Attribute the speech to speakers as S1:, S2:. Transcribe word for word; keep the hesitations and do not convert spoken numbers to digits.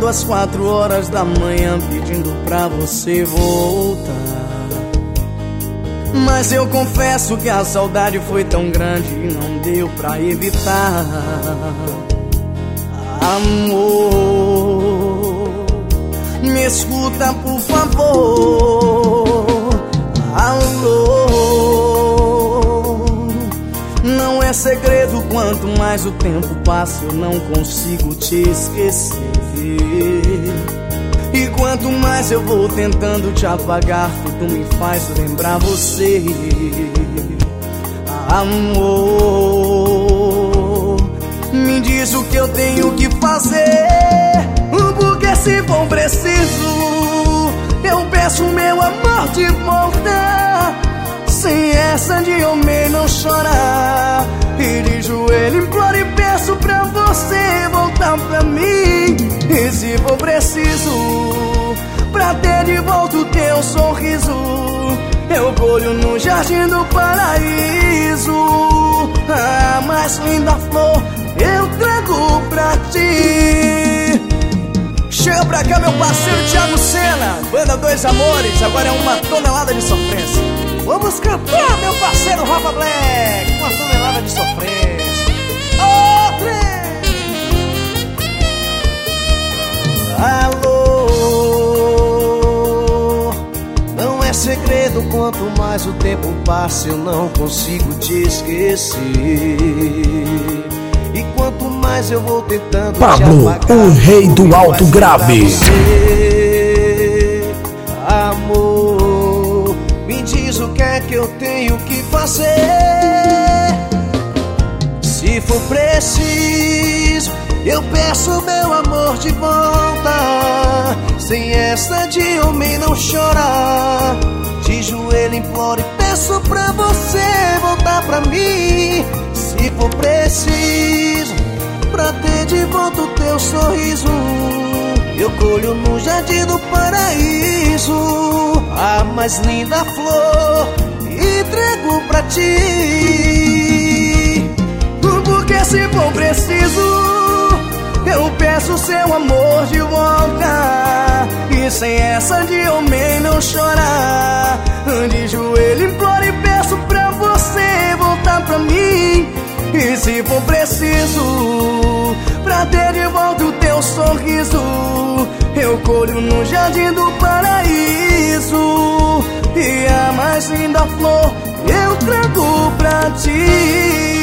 S1: às quatro horas da manhã pedindo pra você voltar. Mas eu confesso que a saudade foi tão grande e não deu pra evitar. Amor, me escuta por favor. Alô, não é segredo, quanto mais o tempo passa eu não consigo te esquecer. E quanto mais eu vou tentando te apagar, tudo me faz lembrar você. Amor, me diz o que eu tenho que fazer, porque se for preciso eu peço meu amor de volta. Sem essa de homem não chorar, e de joelho imploro e peço pra você voltar pra mim. E se for preciso, pra ter de volta o teu sorriso, eu colho no jardim do paraíso. A mais linda flor eu trago pra ti. Chega pra cá meu parceiro Thiago Sena, banda Dois Amores, agora é uma tonelada de sofrência. Vamos cantar meu parceiro Rafa Black, uma tonelada de sofrência. Outra! Alô, não é segredo, quanto mais o tempo passa eu não consigo te esquecer. E quanto mais eu vou tentando
S2: Pablo,
S1: te apagar,
S2: o rei do alto grave.
S1: Amor, me diz o que é que eu tenho que fazer. Se for preciso, eu peço meu amor de volta. Sem essa de homem não chorar, de joelho imploro e peço pra você voltar pra mim. Se for preciso, pra ter de volta o teu sorriso, eu colho no jardim do paraíso. A mais linda flor entrego pra ti, porque se for preciso eu peço seu amor de volta. E sem essa de homem não chorar, de joelho imploro e peço pra você voltar pra mim. E se for preciso, pra ter de volta o teu sorriso, eu colho no jardim do paraíso. E a mais linda flor eu trago pra ti.